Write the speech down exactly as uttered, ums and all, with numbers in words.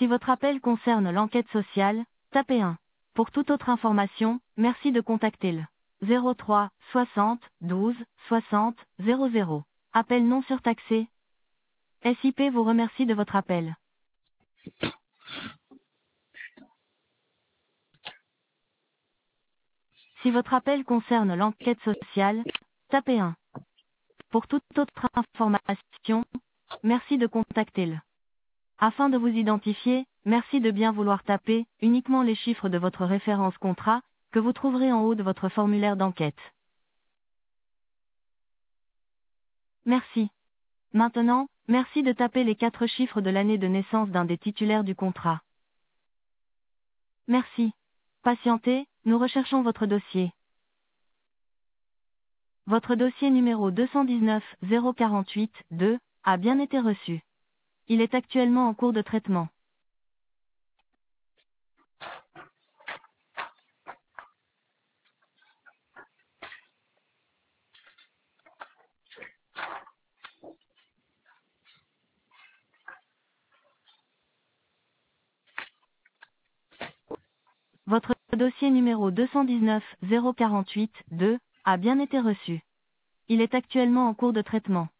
Si votre appel concerne l'enquête sociale, tapez un. Pour toute autre information, merci de contacter le zéro trois soixante douze soixante zéro zéro. Appel non surtaxé. S I P vous remercie de votre appel. Si votre appel concerne l'enquête sociale, tapez un. Pour toute autre information, merci de contacter le. Afin de vous identifier, merci de bien vouloir taper uniquement les chiffres de votre référence contrat, que vous trouverez en haut de votre formulaire d'enquête. Merci. Maintenant, merci de taper les quatre chiffres de l'année de naissance d'un des titulaires du contrat. Merci. Patientez, nous recherchons votre dossier. Votre dossier numéro deux cent dix-neuf zéro quarante-huit deux a bien été reçu. Il est actuellement en cours de traitement. Votre dossier numéro deux cent dix-neuf zéro quarante-huit deux a bien été reçu. Il est actuellement en cours de traitement.